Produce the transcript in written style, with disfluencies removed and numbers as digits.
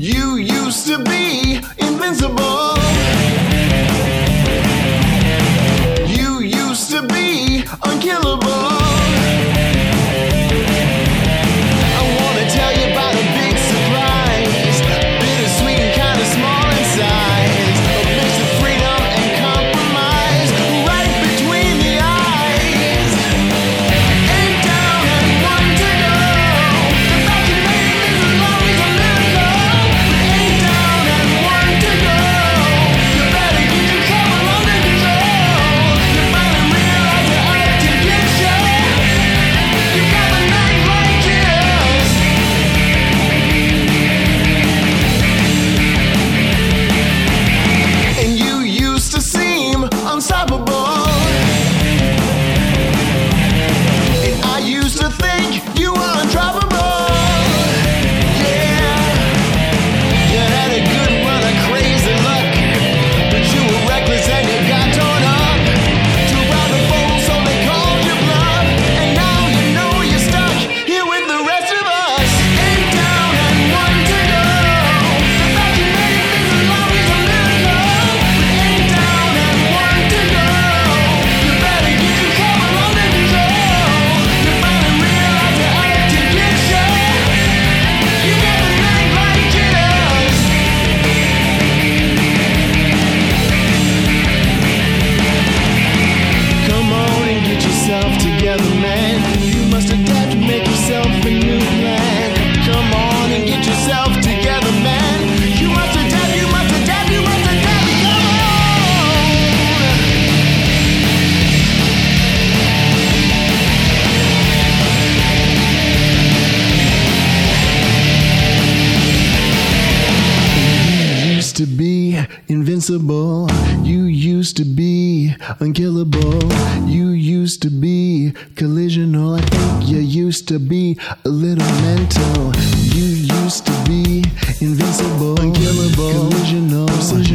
You used to be invincible. You used to be unkillable. I wanna tell you about a big surprise, bittersweet and kinda small in size, a mix of freedom and compromise, right between the eyes. Ain't down and one to go. The fact you made it as long as a miracle. Ain't down and one to go. You better get your cover under control. You finally realize you're out to get you. You got the night like this. And you used to seem unstoppable. And I used to think you were undroppable. Yeah, you had a good run of crazy luck, but you were reckless and you got torn up. Too proud to fold, so they called you bluff. And now you know you're stuck here with the rest of us. Ain't down and one to go. The fact you made it as long as a miracle. Ain't down and one to go. You better get your cover under control. You finally realize you're out to get you. You got the night like this. Come on and get yourself together, man. You must adapt to make yourself a new plan. Come on and get yourself together, man. You must adapt, you must adapt, you must adapt. Come on. You used to be invincible. You used to be unkillable. You used to be collisional. I think you used to be a little mental. You used to be invincible, unkillable, collisional.